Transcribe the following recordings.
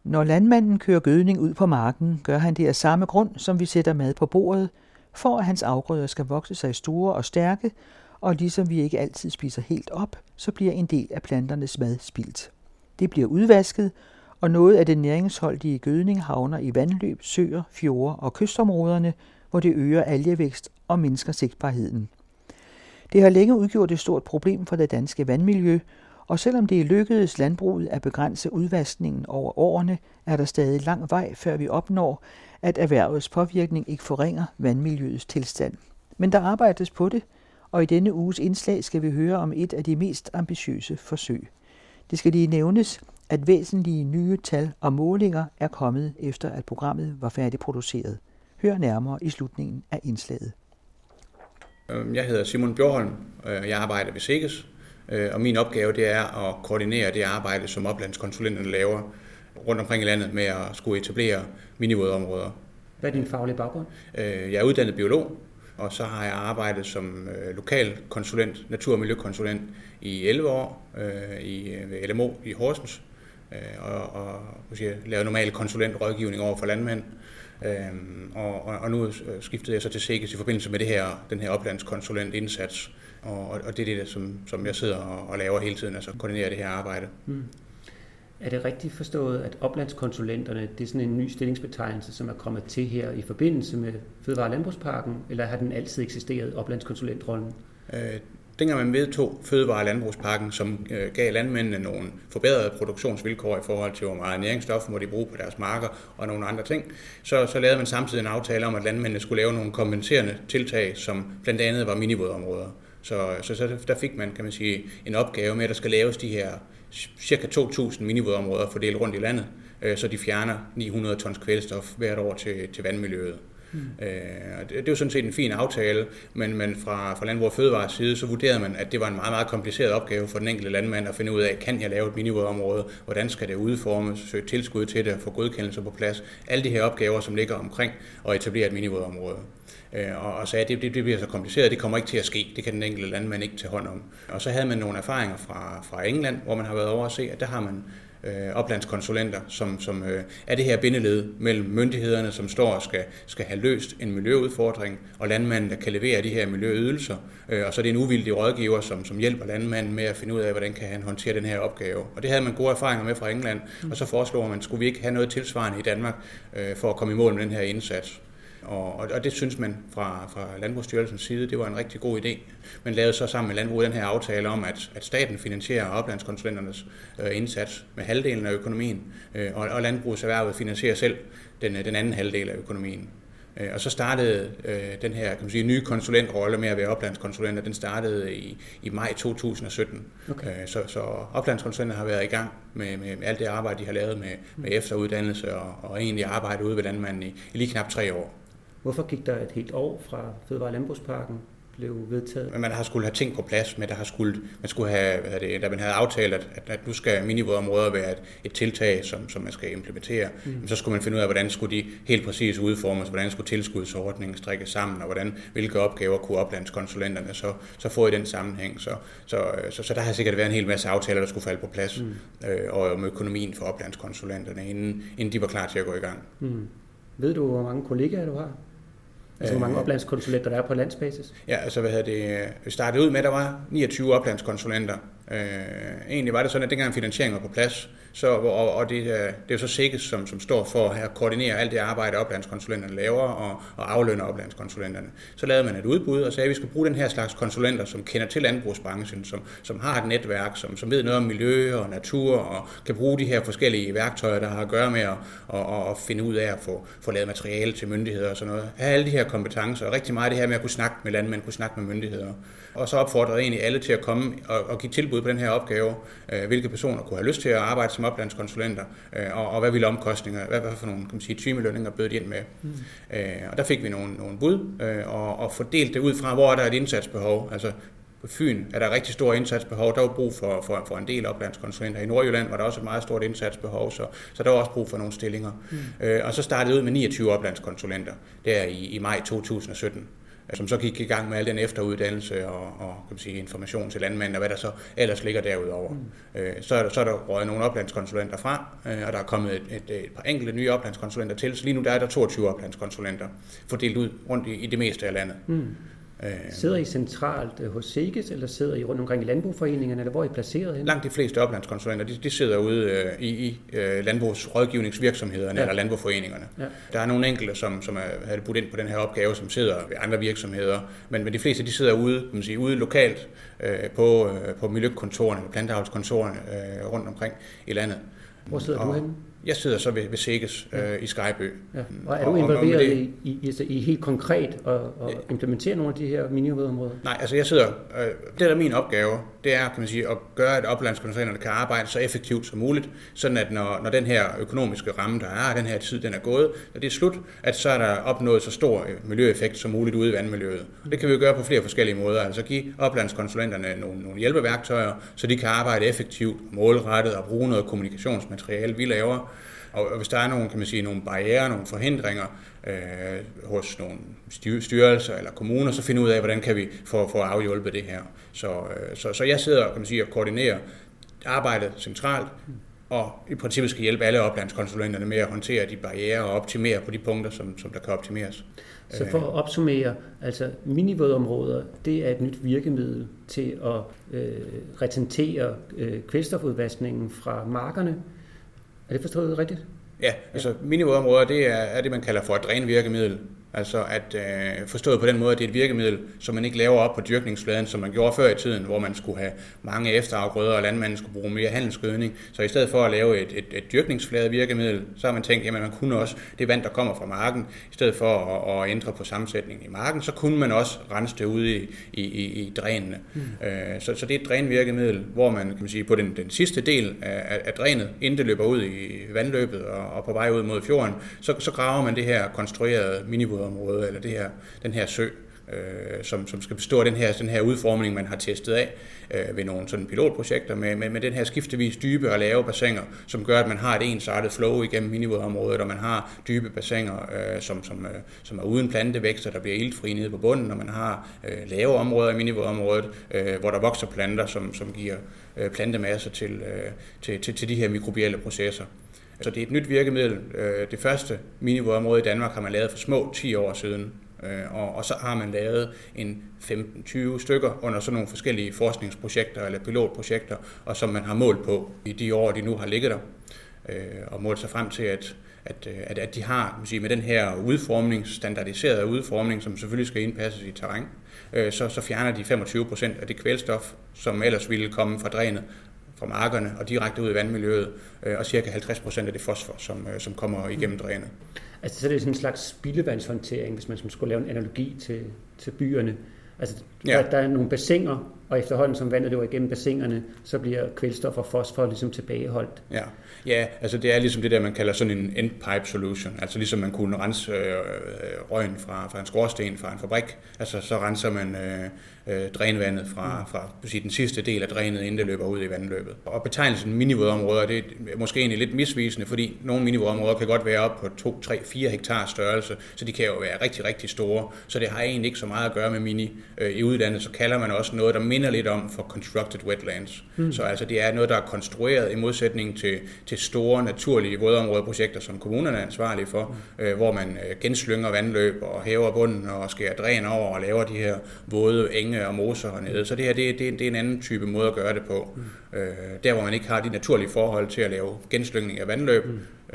Når landmanden kører gødning ud på marken, gør han det af samme grund, som vi sætter mad på bordet, for at hans afgrøder skal vokse sig store og stærke, og ligesom vi ikke altid spiser helt op, så bliver en del af planternes mad spildt. Det bliver udvasket, og noget af den næringsholdige gødning havner i vandløb, søer, fjorde og kystområderne, hvor det øger algevækst og mindsker sigtbarheden. Det har længe udgjort et stort problem for det danske vandmiljø, og selvom det er lykkedes landbruget at begrænse udvaskningen over årene, er der stadig lang vej, før vi opnår, at erhvervets påvirkning ikke forringer vandmiljøets tilstand. Men der arbejdes på det, og i denne uges indslag skal vi høre om et af de mest ambitiøse forsøg. Det skal lige nævnes, at væsentlige nye tal og målinger er kommet efter, at programmet var færdigproduceret. Hør nærmere i slutningen af indslaget. Jeg hedder Simon Bjørholm, og jeg arbejder ved SEGES, og min opgave det er at koordinere det arbejde, som oplandskonsulenterne laver rundt omkring i landet med at skulle etablere minivådområder. Hvad er din faglige baggrund? Jeg er uddannet biolog, og så har jeg arbejdet som lokal konsulent, natur- og miljøkonsulent i 11 år ved LMO i Horsens, og lavet normal konsulentrådgivning over for landmænd. Og nu skiftede jeg så til SEGES i forbindelse med den her oplandskonsulentindsats, og det er det, som jeg sidder og laver hele tiden, altså koordinerer det her arbejde. Er det rigtigt forstået, at oplandskonsulenterne, det er sådan en ny stillingsbetegnelse, som er kommet til her i forbindelse med Fødevare- og Landbrugsparken, eller har den altid eksisteret, oplandskonsulentrollen? Dengang man vedtog Fødevare- og Landbrugsparken, som gav landmændene nogle forbedrede produktionsvilkår i forhold til, hvor meget næringsstof må de bruge på deres marker og nogle andre ting, så lavede man samtidig en aftale om, at landmændene skulle lave nogle kompenserende tiltag, som blandt andet var minivådområder. Så der fik man, kan man sige, en opgave med, at der skal laves de her cirka 2.000 minivådområder fordelt rundt i landet, så de fjerner 900 tons kvælstof hvert år til vandmiljøet. Det er jo sådan set en fin aftale, men fra Landbrug og Fødevares side, så vurderede man, at det var en meget, meget kompliceret opgave for den enkelte landmand at finde ud af, kan jeg lave et minivådområde, hvordan skal det udformes, søge tilskud til det, få godkendelser på plads, alle de her opgaver, som ligger omkring at etablere et minivådområde. Og sagde, at det bliver så kompliceret, det kommer ikke til at ske, det kan den enkelte landmand ikke tage hånd om. Og så havde man nogle erfaringer fra England, hvor man har været over at se, at der har man oplandskonsulenter, som er det her bindeled mellem myndighederne, som står og skal have løst en miljøudfordring, og landmanden, der kan levere de her miljøydelser. Og så er det en uvildig rådgiver, som hjælper landmanden med at finde ud af, hvordan kan han håndtere den her opgave. Og det havde man gode erfaringer med fra England, og så foreslår man, skulle vi ikke have noget tilsvarende i Danmark for at komme i mål med den her indsats. Og det synes man fra Landbrugsstyrelsens side, det var en rigtig god idé. Man lavede så sammen med landbruget den her aftale om, at staten finansierer oplandskonsulenternes indsats med halvdelen af økonomien, og landbrugserhvervet finansierer selv den anden halvdel af økonomien. Og så startede den her, kan man sige, nye konsulentrolle med at være oplandskonsulenter, den startede i maj 2017. Okay. Så oplandskonsulenter har været i gang med alt det arbejde, de har lavet med efteruddannelse og egentlig arbejde ude ved landmanden i lige knap 3 år. Hvorfor gik der et helt år fra Fødevare- og Landbrugsparken blev vedtaget? Men man har skulle have ting på plads, men man skulle have, da man havde aftalt, at nu skal minivådområder være et tiltag, som man skal implementere. Så skulle man finde ud af, hvordan skulle de helt præcis udformes, hvordan skulle tilskudsordningen strikkes sammen, og hvilke opgaver kunne oplandskonsulenterne så få i den sammenhæng. Så der har sikkert været en hel masse aftaler, der skulle falde på plads, og om økonomien for oplandskonsulenterne, inden de var klar til at gå i gang. Ved du, hvor mange kollegaer du har? Altså, hvor mange oplandskonsulenter der er på landsbasis? Ja, altså vi startede ud med, at der var 29 oplandskonsulenter. Egentlig var det sådan, at dengang finansieringen var på plads, og det er jo så SEGES, som står for at koordinere alt det arbejde, oplandskonsulenterne laver og aflønner oplandskonsulenterne. Så lavede man et udbud og sagde, at vi skal bruge den her slags konsulenter, som kender til landbrugsbranchen, som har et netværk, som ved noget om miljø og natur, og kan bruge de her forskellige værktøjer, der har at gøre med at finde ud af at få lavet materiale til myndigheder og sådan noget. Have alle de her kompetencer, og rigtig meget det her med at kunne snakke med landmænd, kunne snakke med myndigheder. Og så opfordrede egentlig alle til at komme og give tilbud på den her opgave, hvilke personer kunne have lyst til at arbejde som oplandskonsulenter, og hvad ville omkostninger, hvad for nogle, kan man sige, timelønninger bød de ind med. Og der fik vi nogle bud, og fordelt det ud fra, hvor er der et indsatsbehov. Altså på Fyn er der rigtig stort indsatsbehov, der var brug for en del oplandskonsulenter. I Nordjylland var der også et meget stort indsatsbehov, så der var også brug for nogle stillinger. Og så startede ud med 29 oplandskonsulenter, der i maj 2017. som så gik i gang med al den efteruddannelse og kan man sige, information til landmænd, og hvad der så ellers ligger derudover. Så er der røget nogle oplandskonsulenter fra, og der er kommet et par enkelte nye oplandskonsulenter til, så lige nu der er der 22 oplandskonsulenter fordelt ud rundt i det meste af landet. Sidder I centralt hos SEGES, eller sidder I rundt omkring i landbrugforeningerne, eller hvor er I placeret henne? Langt de fleste oplandskonsulenter, de sidder ude i landbrugsrådgivningsvirksomhederne eller landbrugforeningerne. Ja. Der er nogle enkelte, som er budt ind på den her opgave, som sidder ved andre virksomheder, men de fleste de sidder ude, kan man sige, ude lokalt på miljøkontorerne, planteavlskontorerne rundt omkring i landet. Hvor sidder du henne? Jeg sidder så ved SEGES i Skejby. Ja. Og er du involveret i helt konkret at implementere nogle af de her minivådområder? Nej, altså jeg sidder... det der er min opgave, det er, kan man sige, at gøre, at oplandskonsulenterne kan arbejde så effektivt som muligt, sådan at når den her økonomiske ramme, der er, den her tid, den er gået, når det er slut, at så er der opnået så stor miljøeffekt som muligt ude i vandmiljøet. Det kan vi jo gøre på flere forskellige måder, altså give oplandskonsulenterne nogle hjælpeværktøjer, så de kan arbejde effektivt, målrettet og bruge noget kommunikationsmateriale, vi laver. Og hvis der er nogle, kan man sige, nogle barrierer, nogle forhindringer hos nogle styrelser eller kommuner, så finde ud af, hvordan kan vi få afhjulpet det her. Så jeg sidder, kan man sige, og koordinerer arbejdet centralt, og i princippet skal hjælpe alle oplandskonsulenterne med at håndtere de barrierer og optimere på de punkter, som der kan optimeres. Så for at opsummere, altså minivådområder, det er et nyt virkemiddel til at retentere kvælstofudvaskningen fra markerne. Er det forstået rigtigt? Ja, altså minivådområder, det er det, man kalder for et drænvirkemiddel. Altså at forstået på den måde, at det er et virkemiddel, som man ikke laver op på dyrkningsfladen, som man gjorde før i tiden, hvor man skulle have mange efterafgrøder, og landmanden skulle bruge mere handelsgødning. Så i stedet for at lave et dyrkningsflade virkemiddel, så har man tænkt, at man kunne også det vand, der kommer fra marken, i stedet for at ændre på sammensætningen i marken, så kunne man også rense det ude i drænene. Så det er et drænvirkemiddel, hvor man, kan man sige, på den sidste del af drænet, inden det løber ud i vandløbet og på vej ud mod fjorden, så graver man det her konstruerede minivådområde, eller den her sø, som skal bestå af den her udformning, man har testet af ved nogle sådan pilotprojekter med den her skiftevis dybe og lave bassiner, som gør, at man har et ensartet flow igennem minivådområdet, og man har dybe bassiner, som er uden plantevækster, der bliver iltfri nede på bunden, og man har lave områder i minivådområdet, hvor der vokser planter, som giver plantemasse til de her mikrobielle processer. Så det er et nyt virkemiddel. Det første minivådområde i Danmark har man lavet for små 10 år siden, og så har man lavet en 15-20 stykker under sådan nogle forskellige forskningsprojekter eller pilotprojekter, og som man har målt på i de år, de nu har ligget der, og målt sig frem til, at de har med den her udformning, standardiserede udformning, som selvfølgelig skal indpasses i terræn, så fjerner de 25% af det kvælstof, som ellers ville komme fra drænet, fra markerne og direkte ud i vandmiljøet, og cirka 50% af det fosfor, som kommer igennem drænet. Altså så er det sådan en slags spildevandshåndtering, hvis man skulle lave en analogi til byerne. Altså der er nogle bassiner, og efterhånden som vandet løber igennem bassinerne, så bliver kvælstof og fosfor ligesom tilbageholdt. Ja, altså det er ligesom det der, man kalder sådan en end pipe solution. Altså ligesom man kunne rense røgen fra en skorsten, fra en fabrik. Altså så renser man drænvandet fra den sidste del af drænet, inden det løber ud i vandløbet. Og betegnelsen minivådområder, det er måske egentlig lidt misvisende, fordi nogle minivådområder kan godt være op på 2, 3, 4 hektar størrelse, så de kan jo være rigtig, rigtig store. Så det har egentlig ikke så meget at gøre med mini. I udlandet så kalder man også noget, der minder lidt om for constructed wetlands. Så altså det er noget, der er konstrueret i modsætning til store naturlige vådområdeprojekter, som kommunerne er ansvarlige for, hvor man genslynger vandløb og hæver bunden og skærer dræn over og laver de her våde enge og moser hernede. Så det her det er en anden type måde at gøre det på. Der hvor man ikke har de naturlige forhold til at lave genslyngning af vandløb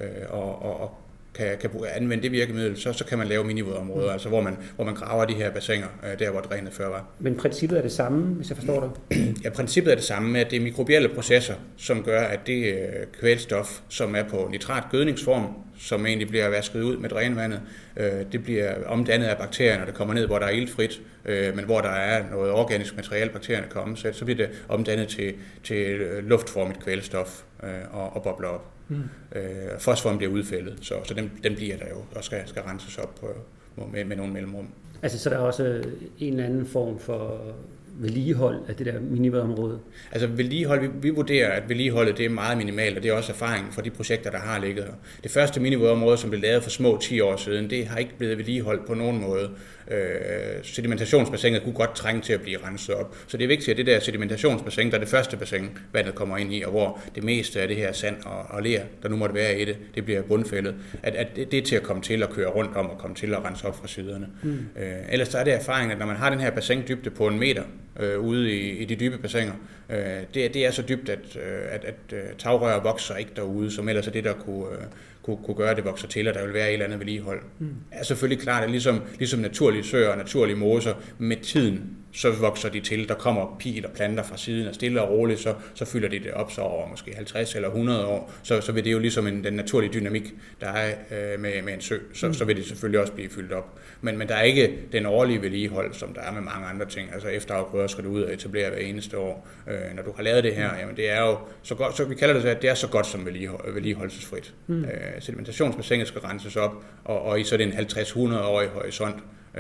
og kan anvende det virkemiddel, så kan man lave minivådområder, altså hvor man graver de her bassiner, der hvor drænet før var. Men princippet er det samme, hvis jeg forstår det? Ja, princippet er det samme, med at det er mikrobielle processer, som gør, at det kvælstof, som er på nitratgødningsform, som egentlig bliver vasket ud med drænvandet, det bliver omdannet af bakterier, når det kommer ned, hvor der er iltfrit, men hvor der er noget organisk materiale, bakterierne kan omsætte, så bliver det omdannet til luftformet kvælstof og bobler op. Fosforen bliver udfældet, så den bliver der jo og skal renses op med nogle mellemrum. Altså så der er også en eller anden form for vedligehold af det der minivådområde? Altså vedligehold, vi vurderer, at vedligeholdet det er meget minimalt, og det er også erfaringen fra de projekter, der har ligget her. Det første minivådområde, som blev lavet for små 10 år siden, det har ikke blevet vedligeholdt på nogen måde. Sedimentationsbassinet kunne godt trænge til at blive renset op. Så det er vigtigt, at det der sedimentationsbassin, der er det første bassin, vandet kommer ind i, og hvor det meste af det her sand og ler, der nu måtte være i det, det bliver bundfældet, at det er til at komme til at køre rundt om og komme til at rense op fra siderne. Ellers så er det erfaringen, at når man har den her bassindybde på 1 meter ude i de dybe bassiner, det er så dybt, at tagrør vokser ikke derude, som ellers er det, der kunne gøre, at det vokser til, og der vil være et eller andet vedligehold. Er selvfølgelig klart, at ligesom naturlige søer og naturlige moser, med tiden, så vokser de til. Der kommer pil og planter fra siden, og stille og roligt, så fylder de det op, så over måske 50 eller 100 år, så vil det jo ligesom den naturlige dynamik, der er med en sø, så vil det selvfølgelig også blive fyldt op. Men der er ikke den årlige vedligehold, som der er med mange andre ting. Altså efterafgrøder skal du ud og etablere hver eneste år. Når du har lavet det her, jamen det er jo så godt, så vi kalder det, at det er så godt som vedligeholdelsesfrit. Sedimentationsbassinet skal renses op, og i sådan en 50-100-årig horisont,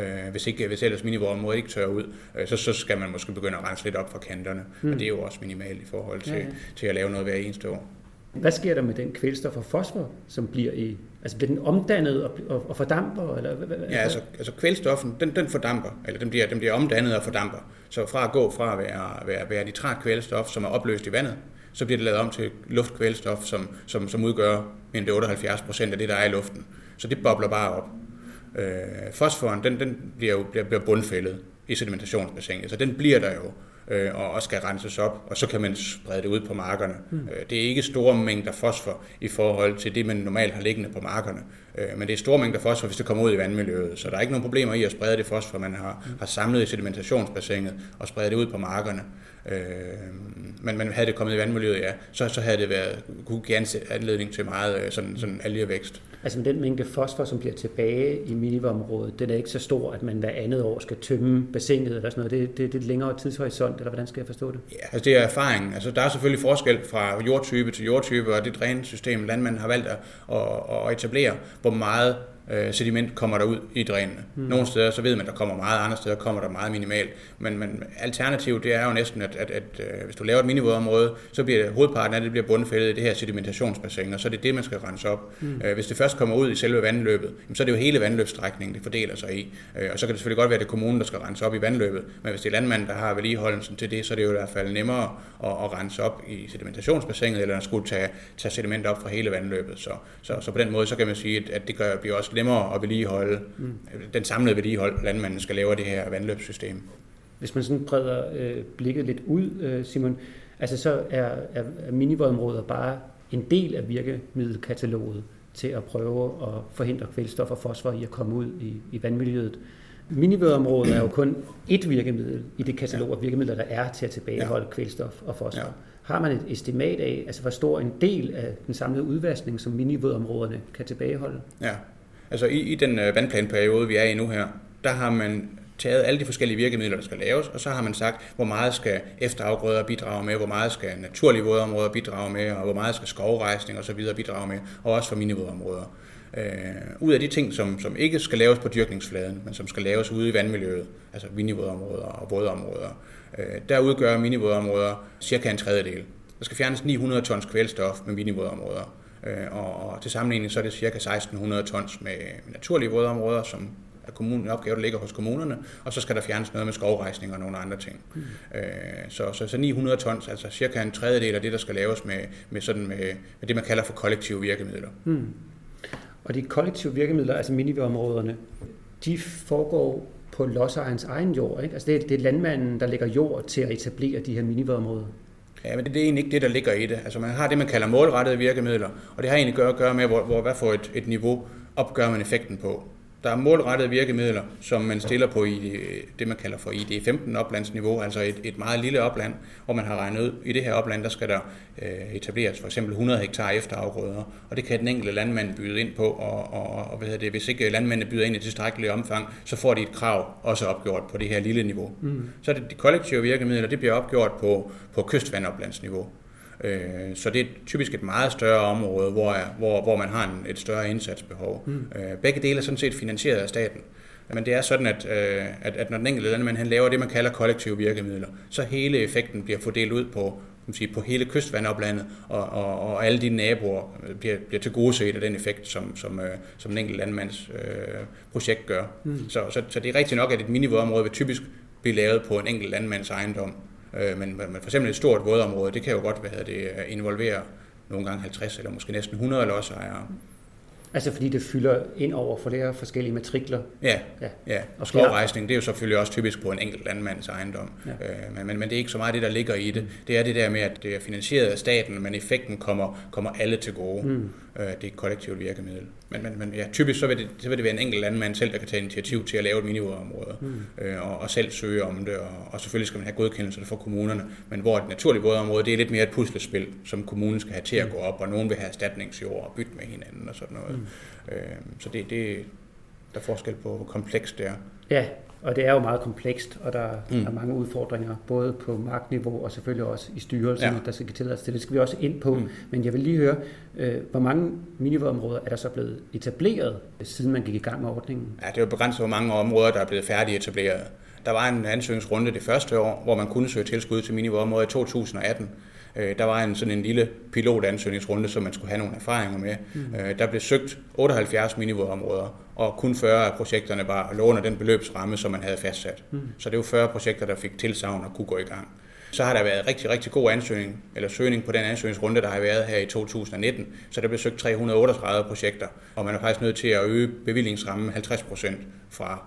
hvis ellers minivådområdet ikke tørrer ud, så skal man måske begynde at rense lidt op fra kanterne, og det er jo også minimalt i forhold til at lave noget hver eneste år. Hvad sker der med den kvælstof og fosfor, som bliver i... Altså bliver den omdannet og fordamper? Eller ja, altså kvælstoffen, den fordamper, eller den bliver omdannet og fordamper. Så fra at gå fra at være nitratkvælstof, som er opløst i vandet, så bliver det lavet om til luftkvælstof, som udgør mindst 78% af det, der er i luften. Så det bobler bare op. Fosforen, den bliver bundfældet i sedimentationsbassinet, så den bliver der jo og skal renses op, og så kan man sprede det ud på markerne. Det er ikke store mængder fosfor i forhold til det, man normalt har liggende på markerne, men det er store mængder fosfor, hvis det kommer ud i vandmiljøet, så der er ikke nogen problemer i at sprede det fosfor, man har samlet i sedimentationsbassinet og sprede det ud på markerne. Men havde det kommet i vandmiljøet, ja, så havde det kunne give anledning til meget sådan algevækst. Altså den mængde fosfor, som bliver tilbage i minivådområdet, den er ikke så stor, at man hver andet år skal tømme bassinet eller sådan noget. Det er et længere tidshorisont, eller hvordan skal jeg forstå det? Ja, altså det er erfaring. Altså der er selvfølgelig forskel fra jordtype til jordtype, og det drænsystem, landmanden har valgt at etablere, hvor meget sediment kommer der ud i drænene. Nogle steder så ved man, at der kommer meget, andre steder kommer der meget minimalt. Men alternativet det er jo næsten, at hvis du laver et minivådområde, så bliver hovedparten af det bliver bundfældet i det her sedimentationsbassin, og så er det man skal rense op. Hvis det først kommer ud i selve vandløbet, så er det jo hele vandløbsstrækningen, det fordeler sig i. Og så kan det selvfølgelig godt være, at det er kommunen, der skal rense op i vandløbet, men hvis det er landmanden, der har vedligeholdelsen til det, så er det jo i hvert fald nemmere at rense op i sedimentationsbassinet, eller at skulle tage sediment op fra hele vandløbet. Så på den måde, så kan man sige, at det bliver også nemmere at vedligeholde, den samlede vedligehold, landmanden skal lave det her vandløbssystem. Hvis man sådan breder blikket lidt ud, Simon, altså så er minivådområder bare en del af virkemiddelkataloget til at prøve at forhindre kvælstof og fosfor i at komme ud i vandmiljøet. Minivådområdet er jo kun ét virkemiddel i det katalog af virkemidler, der er til at tilbageholde kvælstof og fosfor. Ja. Har man et estimat af, altså hvor stor en del af den samlede udvaskning, som minivådområderne kan tilbageholde? Ja, altså i den vandplanperiode, vi er i nu her, der har man taget alle de forskellige virkemidler, der skal laves, og så har man sagt, hvor meget skal efterafgrøder bidrage med, hvor meget skal naturlige vådområder bidrage med, og hvor meget skal skovrejsning og så videre bidrage med, og også for minivådområder. Ud af de ting, som ikke skal laves på dyrkningsfladen, men som skal laves ude i vandmiljøet, altså minivådområder og vådområder, der udgør minivådområder cirka 1/3. Der skal fjernes 900 tons kvælstof med minivådområder, og til sammenligning så er det cirka 1600 tons med naturlige vådområder, som er en opgave, der ligger hos kommunerne, og så skal der fjernes noget med skovrejsning og nogle andre ting. Så 900 tons, altså cirka 1/3 af det, der skal laves med det, man kalder for kollektive virkemidler. Og de kollektive virkemidler, altså minivådområderne, de foregår på lodsejerens egen jord, ikke? Altså det er landmanden, der lægger jord til at etablere de her minivådområder. Ja, men det er egentlig ikke det, der ligger i det. Altså man har det, man kalder målrettede virkemidler, og det har egentlig at gøre med, hvad for et niveau opgør man effekten på. Der er målrettede virkemidler, som man stiller på i det, man kalder for ID15 oplandsniveau, altså et meget lille opland, hvor man har regnet ud, i det her opland, der skal der etableres for eksempel 100 hektar efterafgrøder, og det kan den enkelte landmand byde ind på, og hvis ikke landmændene byder ind i tilstrækkeligt omfang, så får de et krav også opgjort på det her lille niveau. Så er det de kollektive virkemidler, det bliver opgjort på kystvandoplandsniveau. Så det er typisk et meget større område, hvor man har et større indsatsbehov. Begge dele er sådan set finansieret af staten. Men det er sådan, at når den enkelte landmand han laver det, man kalder kollektive virkemidler, så hele effekten bliver fordelt ud på hele kystvandoplandet, og alle de naboer bliver tilgodeset af den effekt, som den enkelte landmands projekt gør. Så det er rigtigt nok, at et minivådområde vil typisk blive lavet på en enkelt landmands ejendom. Men for eksempel et stort vådområde, det kan jo godt involvere nogle gange 50 eller måske næsten 100 lodsejere. Altså fordi det fylder ind over flere forskellige matrikler? Ja. Og skovrejsning, det er jo selvfølgelig også typisk på en enkelt landmands ejendom. Ja. Men det er ikke så meget det, der ligger i det. Det er det der med, at det er finansieret af staten, men effekten kommer alle til gode. Det er et kollektivt virkemiddel. Men ja, typisk så vil det være en enkelt landmand selv, der kan tage initiativ til at lave et minivådområde, og selv søge om det, og selvfølgelig skal man have godkendelser fra kommunerne, men hvor et naturligt vådområde, det er lidt mere et puslespil, som kommunen skal have til at gå op, og nogen vil have erstatningsjord og bytte med hinanden og sådan noget. Så det der er forskel på, hvor komplekst det er. Ja, og det er jo meget komplekst, og der er mange udfordringer, både på markniveau og selvfølgelig også i styrelserne, der skal give tilladelse til. Det skal vi også ind på, men jeg vil lige høre, hvor mange minivådområder er der så blevet etableret, siden man gik i gang med ordningen? Ja, det er jo begrænset, hvor mange områder, der er blevet færdigetableret. Der var en ansøgningsrunde det første år, hvor man kunne søge tilskud til minivådområder i 2018. Der var sådan en lille pilotansøgningsrunde, som man skulle have nogle erfaringer med. Der blev søgt 78 minivådområder, og kun 40 af projekterne var lå under den beløbsramme, som man havde fastsat. Så det var 40 projekter, der fik tilsagn og kunne gå i gang. Så har der været rigtig, rigtig god søgning på den ansøgningsrunde, der har været her i 2019. Så der blev søgt 338 projekter, og man er faktisk nødt til at øge bevillingsrammen 50% fra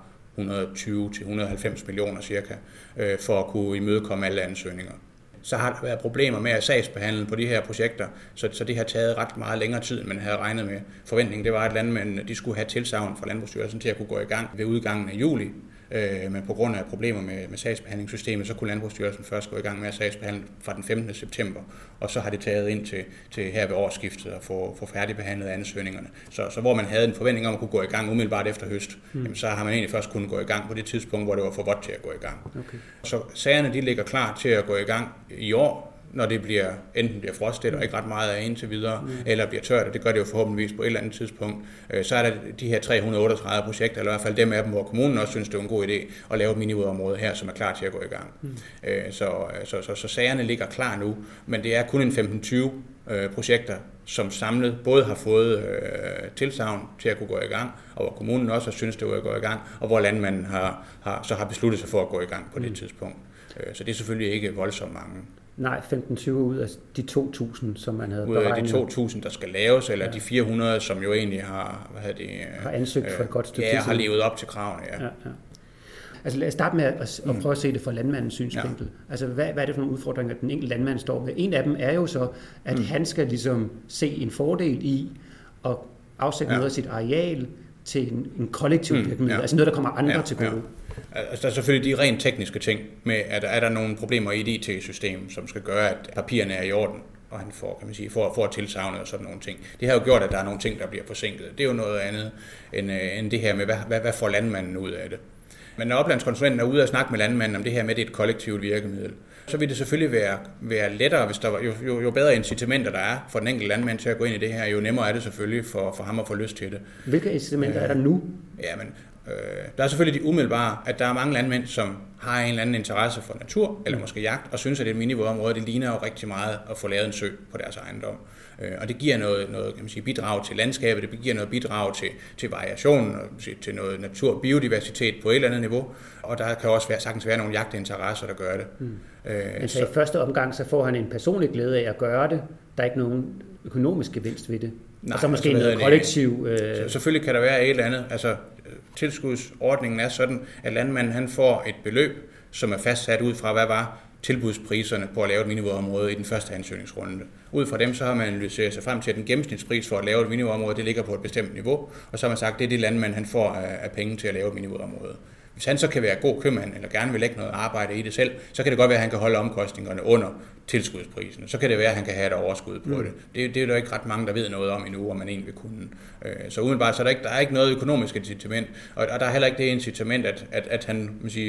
120 til 190 millioner cirka, for at kunne imødekomme alle ansøgninger. Så har der været problemer med at sagsbehandle på de her projekter, så det har taget ret meget længere tid, end man havde regnet med. Forventningen det var, at landmændene de skulle have tilsagn fra Landbrugsstyrelsen til at kunne gå i gang ved udgangen af juli. Men på grund af problemer med sagsbehandlingssystemet, så kunne Landbrugsstyrelsen først gå i gang med at sagsbehandle fra den 15. september, og så har det taget ind til her ved årsskiftet at få færdigbehandlet ansøgningerne. Så hvor man havde en forventning om at kunne gå i gang umiddelbart efter høst, jamen, så har man egentlig først kunnet gå i gang på det tidspunkt, hvor det var for vådt til at gå i gang. Okay. Så sagerne de ligger klar til at gå i gang i år, når det enten bliver frostet og ikke ret meget af indtil videre, eller bliver tørt, og det gør det jo forhåbentligvis på et eller andet tidspunkt. Så er der de her 338 projekter, eller i hvert fald dem af dem, hvor kommunen også synes, det er en god idé at lave et minivådområde her, som er klar til at gå i gang. Så sagerne ligger klar nu, men det er kun en 15-20 projekter, som samlet både har fået tilsagn til at kunne gå i gang, og hvor kommunen også har synes, det var at gå i gang, og hvor landmanden har besluttet sig for at gå i gang på det tidspunkt. Så det er selvfølgelig ikke voldsomt mange. Nej, 15-20 ud af de 2.000, som man havde beregnet. Ud af de 2.000, der skal laves, eller de 400, som jo egentlig har ansøgt for et godt stykke tid. Ja, har levet op til kravene, ja. Altså lad os starte med at prøve at se det fra landmandens synsvinkel. Ja. Altså hvad er det for nogle udfordringer, den enkelte landmand står med? En af dem er jo så, at han skal ligesom se en fordel i at afsætte noget af sit areal til en kollektiv virkemiddel, altså noget, der kommer andre til gode. Ja. Altså, der er selvfølgelig de rent tekniske ting med, at er der nogle problemer i et IT-system, som skal gøre, at papirerne er i orden, og han får tilsagnet og sådan nogle ting. Det har jo gjort, at der er nogle ting, der bliver forsinket. Det er jo noget andet end det her med, hvad får landmanden ud af det. Men når oplandskonsulenten er ude og snakke med landmanden om det her med, det er et kollektivt virkemiddel, så vil det selvfølgelig være lettere, hvis der var jo bedre incitamenter der er for den enkelte landmand til at gå ind i det her, jo nemmere er det selvfølgelig for ham at få lyst til det. Hvilke incitamenter er der nu? Jamen, der er selvfølgelig de umiddelbare, at der er mange landmænd, som har en eller anden interesse for natur, eller måske jagt, og synes, at et minivådområde, det ligner jo rigtig meget at få lavet en sø på deres ejendom. Og det giver noget kan man sige, bidrag til landskabet, det giver noget bidrag til variation, til noget natur og biodiversitet på et eller andet niveau, og der kan også sagtens være nogle jagtinteresser, der gør det. Men så i første omgang, så får han en personlig glæde af at gøre det, der er ikke nogen økonomisk gevinst ved det. Nej, og så måske noget kollektiv... Selvfølgelig kan der være et eller andet. Altså, tilskudsordningen er sådan, at landmanden han får et beløb, som er fastsat ud fra, hvad var tilbudspriserne på at lave et minivådområde i den første ansøgningsrunde. Ud fra dem så har man analyseret sig frem til, at den gennemsnitspris for at lave et minivådområde, det ligger på et bestemt niveau, og så har man sagt, at det er det landmand, han får af penge til at lave et minivådområde. Hvis han så kan være god købmand, eller gerne vil lægge noget arbejde i det selv, så kan det godt være, at han kan holde omkostningerne under tilskudsprisen. Så kan det være, at han kan have et overskud på det. Det er der ikke ret mange, der ved noget om endnu, om man egentlig vil kunne. Så udenbart, så der er ikke noget økonomisk incitament, og der er heller ikke det incitament, at han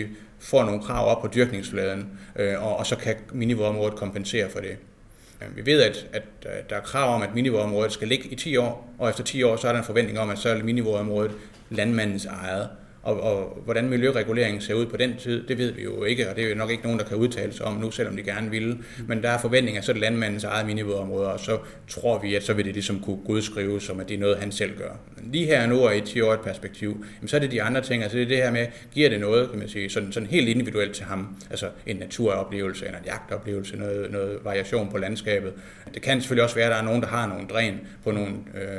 får nogle krav op på dyrkningsfladen, og så kan minivådområdet kompensere for det. Vi ved, at der er krav om, at minivådområdet skal ligge i 10 år, og efter 10 år, så er der en forventning om, at så er minivådområdet landmandens eget. Og hvordan miljøreguleringen ser ud på den tid, det ved vi jo ikke, og det er jo nok ikke nogen, der kan udtale sig om nu, selvom de gerne ville. Men der er forventninger, så er det landmandens eget minivådområde, og så tror vi, at så vil det ligesom kunne godskrives, som at det er noget, han selv gør. Men lige her nu og i et 10-årigt perspektiv, så er det de andre ting, altså det er det her med, giver det noget, kan man sige, sådan helt individuelt til ham, altså en naturoplevelse, eller en jagtoplevelse, noget variation på landskabet. Det kan selvfølgelig også være, at der er nogen, der har nogle dræn på nogle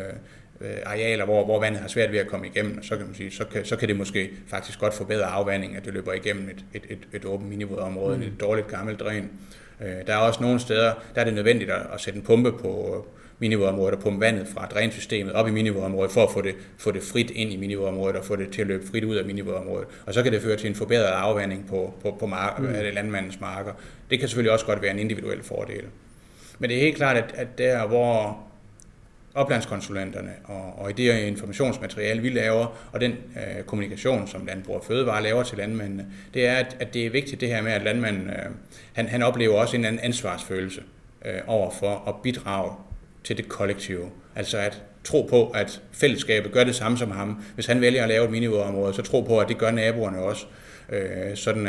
arealer, hvor vandet har svært ved at komme igennem, og så kan man sige, så kan det måske faktisk godt forbedre afvandingen, at det løber igennem et åbent minivådområde, et dårligt gammelt dræn. Der er også nogle steder, der er det nødvendigt at sætte en pumpe på minivådområdet og pumpe vandet fra drænsystemet op i minivådområdet for at få det frit ind i minivådområdet og få det til at løbe frit ud af minivådområdet. Og så kan det føre til en forbedret afvanding på landmandens marker. Det kan selvfølgelig også godt være en individuel fordel. Men det er helt klart, at der hvor oplandskonsulenterne og i det informationsmateriale, vi laver, og den kommunikation, som Landbrug og Fødevare laver til landmændene, det er, at det er vigtigt det her med, at landmanden han oplever også en anden ansvarsfølelse over for at bidrage til det kollektive. Altså at tro på, at fællesskabet gør det samme som ham. Hvis han vælger at lave et minivådområde, så tro på, at det gør naboerne også. Sådan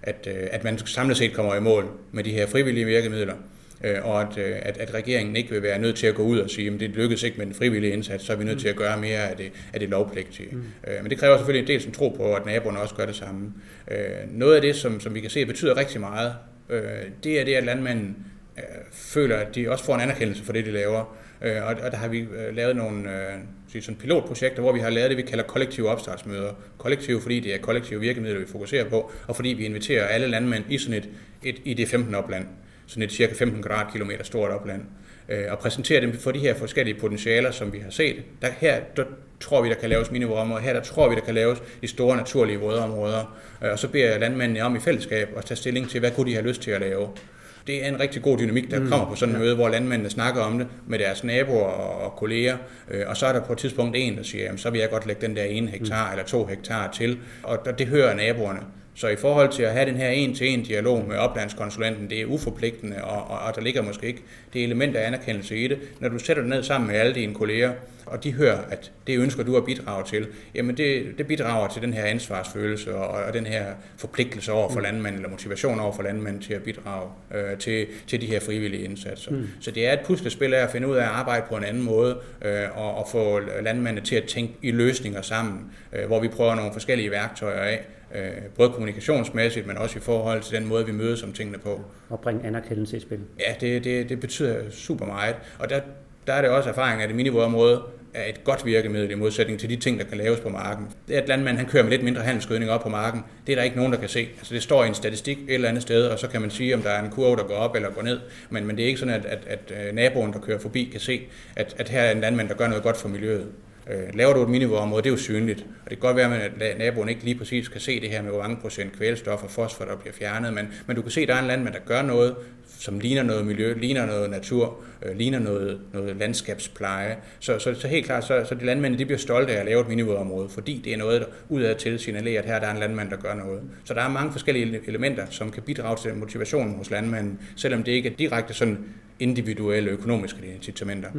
at man samlet set kommer i mål med de her frivillige virkemidler. Og at regeringen ikke vil være nødt til at gå ud og sige, at det lykkedes ikke med den frivillige indsats, så er vi nødt til at gøre mere af det lovpligtige. Men det kræver selvfølgelig dels en tro på, at naboerne også gør det samme. Noget af det, som vi kan se, betyder rigtig meget, det er det, at landmanden føler, at de også får en anerkendelse for det, de laver. Og der har vi lavet nogle sådan pilotprojekter, hvor vi har lavet det, vi kalder kollektive opstartsmøder. Kollektive, fordi det er kollektive virkemidler, vi fokuserer på, og fordi vi inviterer alle landmænd i sådan et ID15-opland. Sådan et cirka 15 kvadratkilometer stort opland, og præsentere dem for de her forskellige potentialer, som vi har set. Her tror vi, der kan laves minivådområder, her der tror vi, der kan laves de store naturlige vådområder, og så beder jeg landmændene om i fællesskab at tage stilling til, hvad kunne de have lyst til at lave. Det er en rigtig god dynamik, der kommer på sådan en møde, hvor landmændene snakker om det med deres naboer og kolleger, og så er der på et tidspunkt en, der siger, jamen, så vil jeg godt lægge den der 1 hektar eller 2 hektar til, og det hører naboerne. Så i forhold til at have den her en-til-en dialog med oplandskonsulenten, det er uforpligtende, og der ligger måske ikke det element af anerkendelse i det. Når du sætter dig ned sammen med alle dine kolleger, og de hører, at det ønsker du at bidrage til, jamen det bidrager til den her ansvarsfølelse og den her forpligtelse over for landmanden, eller motivation over for landmanden til at bidrage til de her frivillige indsatser. Så det er et puslespil af at finde ud af at arbejde på en anden måde, og få landmændene til at tænke i løsninger sammen, hvor vi prøver nogle forskellige værktøjer af, både kommunikationsmæssigt, men også i forhold til den måde, vi mødes om tingene på. Og bringe anerkendelse i spil. Ja, det betyder super meget. Og der er det også erfaring, at det minivådområde er et godt virkemiddel i modsætning til de ting, der kan laves på marken. Det er, at landmanden han kører med lidt mindre handelsgødning op på marken. Det er der ikke nogen, der kan se. Altså det står i en statistik et eller andet sted, og så kan man sige, om der er en kurve, der går op eller går ned. Men det er ikke sådan, at naboen, der kører forbi, kan se, at her er en landmand, der gør noget godt for miljøet. Laver du et minivådområde, det er jo synligt, og det kan godt være, at naboen ikke lige præcis kan se det her med, hvor mange procent kvælstof og fosfor, der bliver fjernet, men du kan se, at der er en landmand, der gør noget, som ligner noget miljø, ligner noget natur, ligner noget landskabspleje. Så helt klart, så de landmænd, de bliver stolte af at lave et minivådområde, fordi det er noget, der udad til signalerer, at her der er en landmand, der gør noget. Så der er mange forskellige elementer, som kan bidrage til motivationen hos landmanden, selvom det ikke er direkte sådan individuelle økonomiske incitamenter.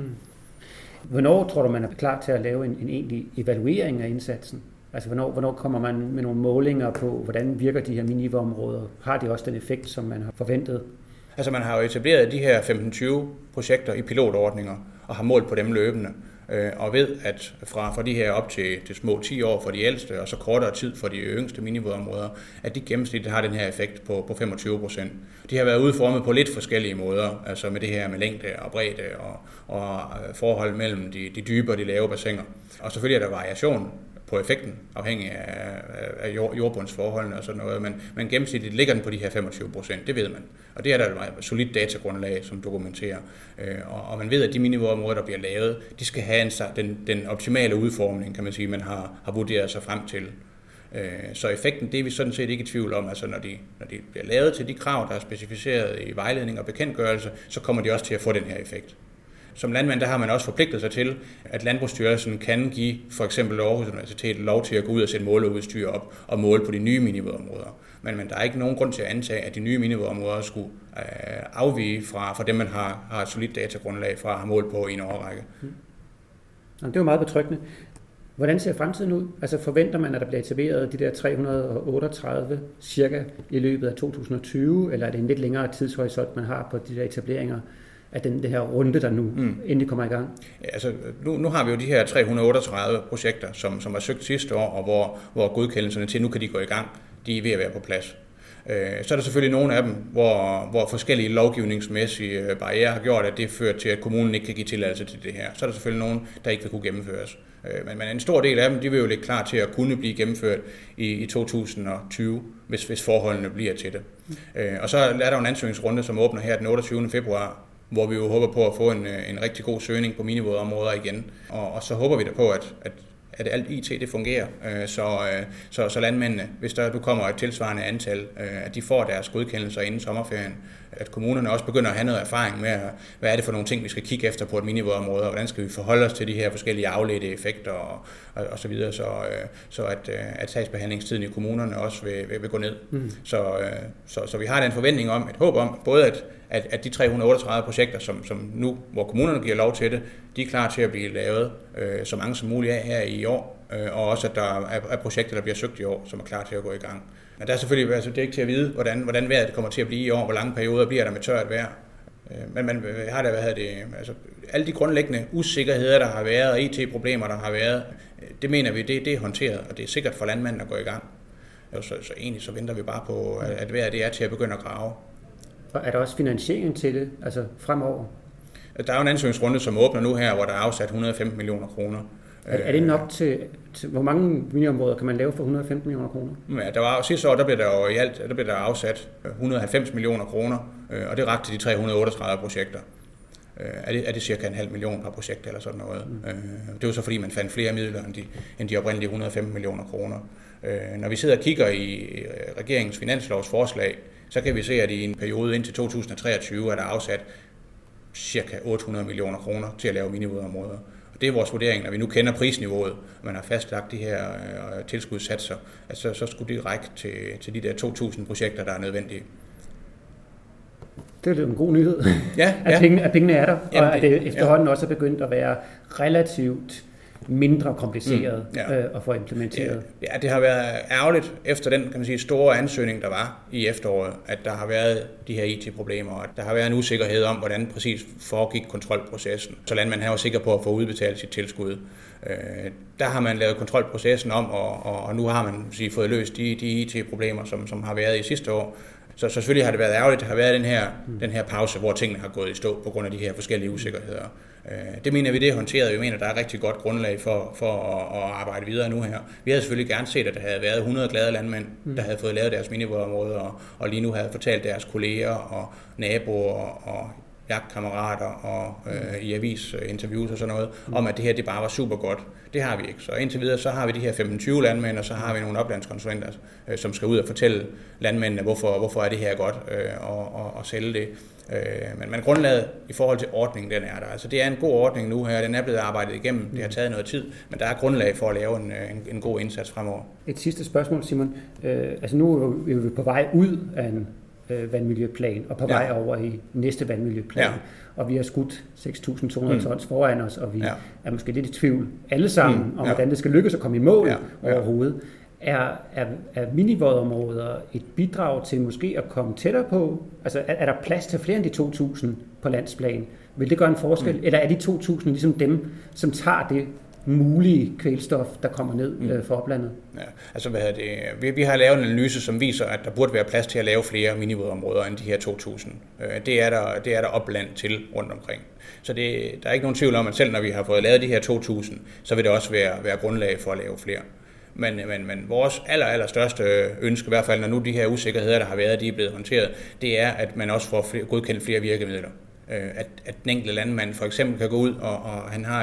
Hvornår tror du, man er klar til at lave en egentlig evaluering af indsatsen? Altså, hvornår kommer man med nogle målinger på, hvordan virker de her minivådområder? Har de også den effekt, som man har forventet? Altså, man har jo etableret de her 15-20 projekter i pilotordninger, og har målt på dem løbende. Og ved, at fra de her op til små 10 år for de ældste, og så kortere tid for de yngste minivådområder, at de gennemsnitligt har den her effekt på 25%. De har været udformet på lidt forskellige måder, altså med det her med længde og bredde og forhold mellem de dybe og de lave bassiner. Og selvfølgelig er der variation på effekten, afhængig af jordbundsforholdene og sådan noget, men gennemsnitligt ligger den på de her 25%, det ved man. Og det er der et meget solidt datagrundlag, som dokumenterer. Og man ved, at de minivådområder, der bliver lavet, de skal have den optimale udformning, kan man sige, man har vurderet sig frem til. Så effekten, det er vi sådan set ikke i tvivl om. Altså når de bliver lavet til de krav, der er specificeret i vejledning og bekendtgørelse, så kommer de også til at få den her effekt. Som landmand, der har man også forpligtet sig til, at Landbrugsstyrelsen kan give for eksempel Aarhus Universitet lov til at gå ud og sætte måleudstyr op og måle på de nye minivådområder. Men der er ikke nogen grund til at antage, at de nye minivådområder skulle afvige fra dem, man har et solidt datagrundlag fra at have målt på i en årrække. Det er jo meget betryggende. Hvordan ser fremtiden ud? Altså forventer man, at der bliver etableret de der 338 cirka i løbet af 2020, eller er det en lidt længere tidshorisont, man har på de der etableringer af det her runde, der nu endelig kommer i gang? Ja, altså, nu har vi jo de her 338 projekter, som var søgt sidste år, og hvor godkendelserne til, nu kan de gå i gang, de er ved at være på plads. Så er der selvfølgelig nogle af dem, hvor forskellige lovgivningsmæssige barrierer har gjort, at det fører til, at kommunen ikke kan give tilladelse til det her. Så er der selvfølgelig nogen, der ikke vil kunne gennemføres. Men en stor del af dem, de vil jo ligge klar til at kunne blive gennemført i 2020, hvis forholdene bliver til det. Og så er der jo en ansøgningsrunde, som åbner her den 28. februar, hvor vi jo håber på at få en rigtig god søgning på minivådområder igen. Og så håber vi da på, at alt IT det fungerer, så landmændene, hvis du kommer et tilsvarende antal, at de får deres godkendelser inden sommerferien, at kommunerne også begynder at have noget erfaring med, hvad er det for nogle ting, vi skal kigge efter på et minivådområde, og hvordan skal vi forholde os til de her forskellige afledte effekter og så videre, så at sagsbehandlingstiden i kommunerne også vil gå ned. Så vi har den forventning om, et håb om, både at de 338 projekter, som nu, hvor kommunerne giver lov til det, de er klar til at blive lavet så mange som muligt af her i år, og også at der er projekter, der bliver søgt i år, som er klar til at gå i gang. Men der er selvfølgelig, altså det er ikke til at vide, hvordan vejret kommer til at blive i år, hvor lange perioder bliver der med tørt vejr. Men man har da altså alle de grundlæggende usikkerheder, der har været, og IT-problemer, der har været, det mener vi, det er håndteret, og det er sikkert for landmanden at gå i gang. Så egentlig så venter vi bare på, at vejret det er til at begynde at grave. Og er der også finansiering til det, altså fremover? Der er jo en ansøgningsrunde, som åbner nu her, hvor der er afsat 115 millioner kroner. Er det nok til hvor mange miniområder kan man lave for 115 millioner kroner? Ja, der var sidste år, der blev der jo i alt afsat 190 millioner kroner, og det rakte til de 338 projekter. Er det cirka 0,5 million per projekt eller sådan noget. Det var så fordi, man fandt flere midler end de oprindelige 115 millioner kroner. Når vi sidder og kigger i regeringens finanslovsforslag, så kan vi se, at i en periode indtil 2023 er der afsat cirka 800 millioner kroner til at lave minivådområder. Det er vores vurdering, når vi nu kender prisniveauet, og man har fastlagt de her tilskudssatser, at så skulle det række til de der 2.000 projekter, der er nødvendige. Det er jo en god nyhed, ja. At pengene er der, og at det efterhånden også er begyndt at være relativt mindre kompliceret at få implementeret. Ja, det har været ærgerligt efter den, kan man sige, store ansøgning, der var i efteråret, at der har været de her IT-problemer, og der har været en usikkerhed om, hvordan præcis foregik kontrolprocessen. Så landmanden er jo sikker på at få udbetalt sit tilskud. Der har man lavet kontrolprocessen om, og nu har man fået løst de IT-problemer, som har været i sidste år. Så selvfølgelig har det været ærgerligt, at der har været den her pause, hvor tingene har gået i stå på grund af de her forskellige usikkerheder. Det mener vi, det er håndteret. Vi mener, der er rigtig godt grundlag for at arbejde videre nu her. Vi havde selvfølgelig gerne set, at der havde været 100 glade landmænd, der havde fået lavet deres minivådområder, og lige nu havde fortalt deres kolleger og naboer og jagtkammerater og i avisinterviews og sådan noget, om at det her det bare var super godt. Det har vi ikke. Så indtil videre, så har vi de her 25 landmænd, og så har vi nogle oplandskonsulenter, som skal ud og fortælle landmændene, hvorfor er det her godt, og sælge det. Men grundlaget i forhold til ordningen, den er der. Altså det er en god ordning nu her, den er blevet arbejdet igennem, det har taget noget tid, men der er grundlag for at lave en god indsats fremover. Et sidste spørgsmål, Simon. Altså nu er vi på vej ud af en vandmiljøplan og på vej over i næste vandmiljøplan. Og vi har skudt 6.200 tons foran os, og vi er måske lidt i tvivl alle sammen om, hvordan det skal lykkes at komme i mål overhovedet. Er minivådområder et bidrag til måske at komme tættere på? Altså er der plads til flere end de 2.000 på landsplan? Vil det gøre en forskel? Eller er de 2.000 ligesom dem, som tager det mulige kvælstof, der kommer ned for oplandet? Ja, altså vi har lavet en analyse, som viser, at der burde være plads til at lave flere minivådområder end de her 2.000. Det er der opland til rundt omkring. Så der er ikke nogen tvivl om, at selv når vi har fået lavet de her 2.000, så vil det også være grundlag for at lave flere. Men vores allerstørste ønske, i hvert fald når nu de her usikkerheder, der har været, de er blevet håndteret, det er, at man også får godkendt flere virkemidler. At den enkelte landmand for eksempel kan gå ud, og han har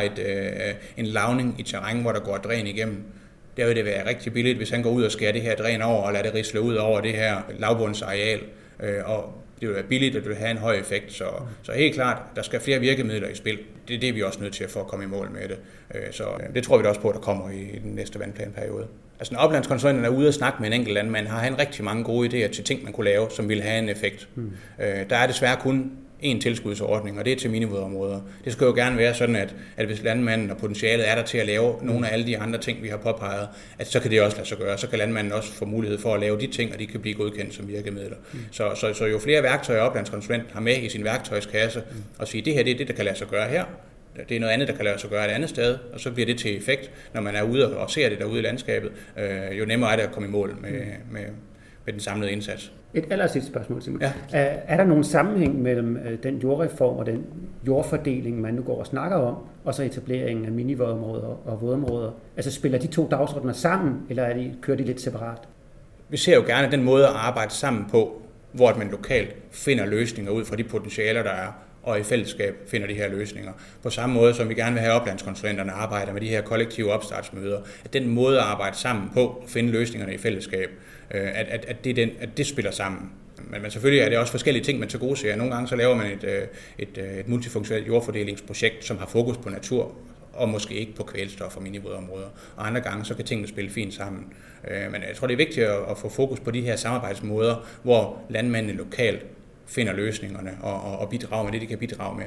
en lavning i terræn, hvor der går et dræn igennem. Der vil det være rigtig billigt, hvis han går ud og skærer det her dræn over, og lader det risle ud over det her lavbundsareal. Og det vil være billigt, og det vil have en høj effekt. Så helt klart, der skal flere virkemidler i spil. Det er det, vi er også nødt til for at komme i mål med det. Så det tror vi da også på, at der kommer i den næste vandplanperiode. Altså når oplandskonsulenten er ude og snakke med en enkelt landmand, har han rigtig mange gode idéer til ting, man kunne lave, som ville have en effekt. Der er desværre kun en tilskudsordning, og det er til minivådområder. Det skal jo gerne være sådan, at hvis landmanden og potentialet er der til at lave nogle af alle de andre ting, vi har påpeget, at så kan det også lade sig gøre. Så kan landmanden også få mulighed for at lave de ting, og de kan blive godkendt som virkemidler. Så jo flere værktøjer oplandskonsulent har med i sin værktøjskasse, og sige, det her det er det, der kan lade sig gøre her. Det er noget andet, der kan lade sig gøre et andet sted, og så bliver det til effekt, når man er ude og ser det derude i landskabet. Jo nemmere er det at komme i mål med den samlede indsats. Et allersidste spørgsmål, Simon. Ja. Er der nogen sammenhæng mellem den jordreform og den jordfordeling, man nu går og snakker om, og så etableringen af minivådområder og vådområder? Altså spiller de to dagsordener sammen, eller kører de lidt separat? Vi ser jo gerne den måde at arbejde sammen på, hvor man lokalt finder løsninger ud fra de potentialer, der er, og i fællesskab finder de her løsninger. På samme måde, som vi gerne vil have oplandskonsulenterne arbejder med de her kollektive opstartsmøder, at den måde at arbejde sammen på, at finde løsningerne i fællesskab, at det spiller sammen. Men selvfølgelig er det også forskellige ting, man til gode ser. Nogle gange så laver man et multifunktionelt jordfordelingsprojekt, som har fokus på natur, og måske ikke på kvælstof og minivådområder. Og andre gange så kan tingene spille fint sammen. Men jeg tror, det er vigtigt at få fokus på de her samarbejdsmåder, hvor landmændene lokalt finder løsningerne og bidrager med det, de kan bidrage med.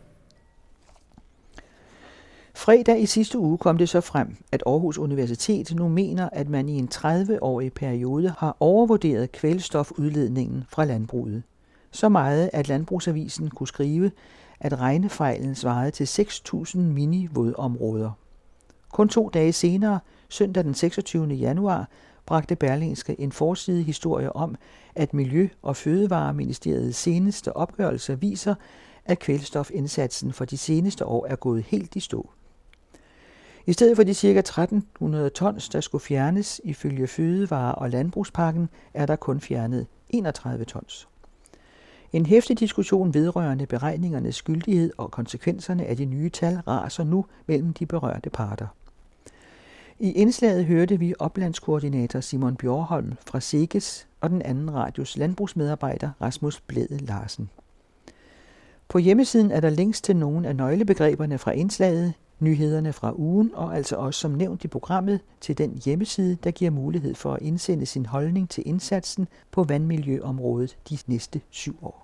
Fredag i sidste uge kom det så frem, at Aarhus Universitet nu mener, at man i en 30-årig periode har overvurderet kvælstofudledningen fra landbruget. Så meget, at Landbrugsavisen kunne skrive, at regnefejlen svarede til 6.000 minivådområder. Kun 2 dage senere, søndag den 26. januar, bragte Berlingske en forsidehistorie om, at Miljø- og Fødevareministeriets seneste opgørelse viser, at kvælstofindsatsen for de seneste år er gået helt i stå. I stedet for de ca. 1.300 tons, der skulle fjernes ifølge Fødevare- og Landbrugspakken, er der kun fjernet 31 tons. En heftig diskussion vedrørende beregningernes gyldighed og konsekvenserne af de nye tal raser nu mellem de berørte parter. I indslaget hørte vi oplandskoordinator Simon Bjørholm fra SEGES og den anden radios landbrugsmedarbejder Rasmus Blædel Larsen. På hjemmesiden er der links til nogle af nøglebegreberne fra indslaget, nyhederne fra ugen og altså også som nævnt i programmet til den hjemmeside, der giver mulighed for at indsende sin holdning til indsatsen på vandmiljøområdet de næste 7 år.